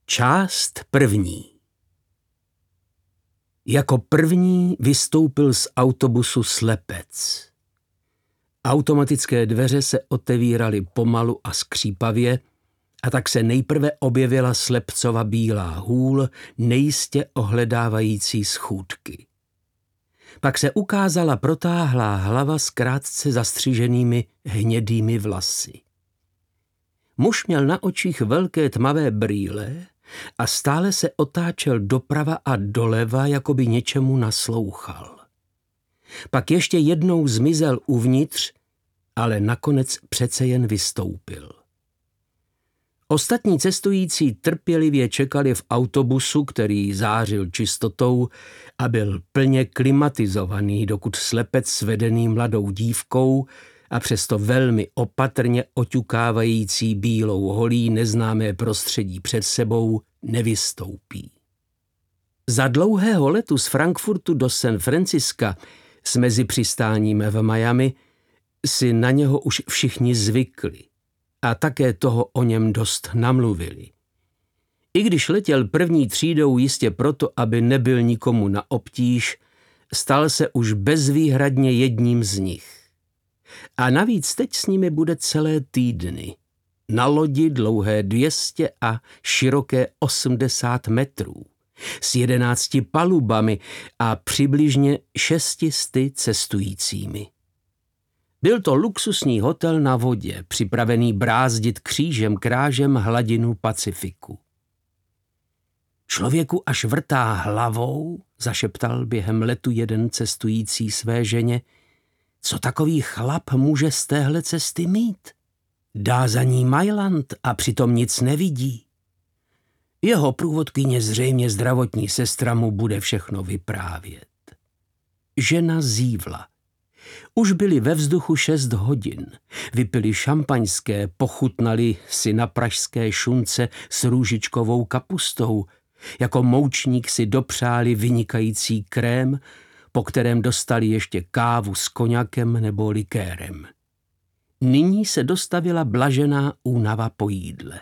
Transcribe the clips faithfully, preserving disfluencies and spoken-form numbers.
Část první. Jako první vystoupil z autobusu slepec. Automatické dveře se otevíraly pomalu a skřípavě, a tak se nejprve objevila slepcova bílá hůl, nejistě ohledávající schůdky. Pak se ukázala protáhlá hlava s krátce zastřiženými hnědými vlasy. Muž měl na očích velké tmavé brýle a stále se otáčel doprava a doleva, jako by něčemu naslouchal. Pak ještě jednou zmizel uvnitř, ale nakonec přece jen vystoupil. Ostatní cestující trpělivě čekali v autobusu, který zářil čistotou a byl plně klimatizovaný, dokud slepec svedený mladou dívkou a přesto velmi opatrně oťukávající bílou holí neznámé prostředí před sebou nevystoupí. Za dlouhého letu z Frankfurtu do San Franciska s mezipřistáním v Miami si na něho už všichni zvykli a také toho o něm dost namluvili. I když letěl první třídou jistě proto, aby nebyl nikomu na obtíž, stal se už bezvýhradně jedním z nich. A navíc teď s nimi bude celé týdny. Na lodi dlouhé dvě stě a široké osmdesát metrů, s jedenácti palubami a přibližně šestisty cestujícími. Byl to luxusní hotel na vodě, připravený brázdit křížem krážem hladinu Pacifiku. Člověku až vrtá hlavou, zašeptal během letu jeden cestující své ženě, co takový chlap může z téhle cesty mít? Dá za ní Mailand a přitom nic nevidí. Jeho průvodkyně, zřejmě zdravotní sestra, mu bude všechno vyprávět. Žena zívla. Už byli ve vzduchu šest hodin. Vypili šampaňské, pochutnali si na pražské šunce s růžičkovou kapustou. Jako moučník si dopřáli vynikající krém, po kterém dostali ještě kávu s koňakem nebo likérem. Nyní se dostavila blažená únava po jídle.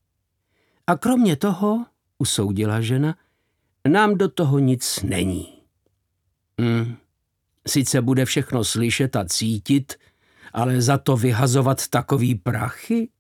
A kromě toho, usoudila žena, nám do toho nic není. Hmm. Sice bude všechno slyšet a cítit, ale za to vyhazovat takový prachy?